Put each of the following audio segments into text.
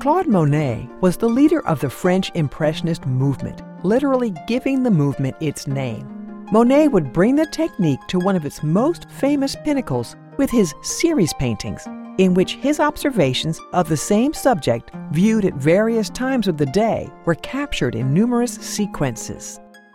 Claude Monet was the leader of the French Impressionist movement, literally giving the movement its name. Monet would bring the technique to one of its most famous pinnacles with his series paintings, in which his observations of the same subject, viewed at various times of the day, were captured in numerous sequences.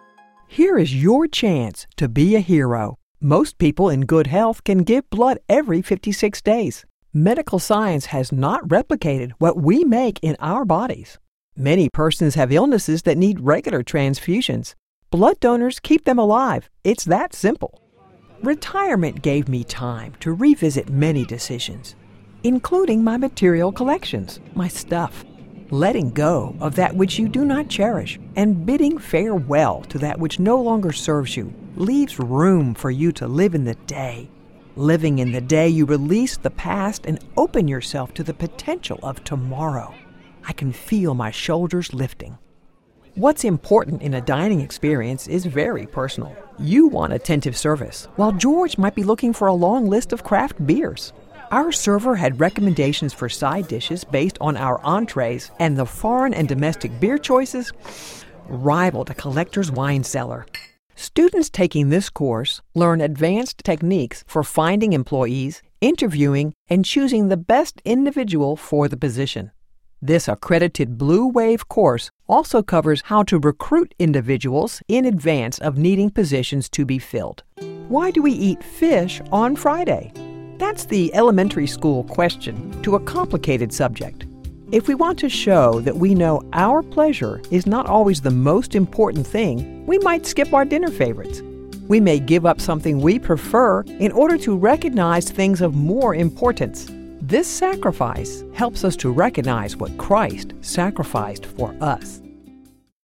Here is your chance to be a hero. Most people in good health can give blood every 56 days. Medical science has not replicated what we make in our bodies. Many persons have illnesses that need regular transfusions. Blood donors keep them alive. It's that simple. Retirement gave me time to revisit many decisions, including my material collections, my stuff. Letting go of that which you do not cherish and bidding farewell to that which no longer serves you leaves room for you to live in the day. Living in the day, you release the past and open yourself to the potential of tomorrow. I can feel my shoulders lifting. What's important in a dining experience is very personal. You want attentive service, while George might be looking for a long list of craft beers. Our server had recommendations for side dishes based on our entrees, and the foreign and domestic beer choices rivaled a collector's wine cellar. Students taking this course learn advanced techniques for finding employees, interviewing, and choosing the best individual for the position. This accredited Blue Wave course also covers how to recruit individuals in advance of needing positions to be filled. Why do we eat fish on Friday? That's the elementary school question to a complicated subject. If we want to show that we know our pleasure is not always the most important thing, we might skip our dinner favorites. We may give up something we prefer in order to recognize things of more importance. This sacrifice helps us to recognize what Christ sacrificed for us.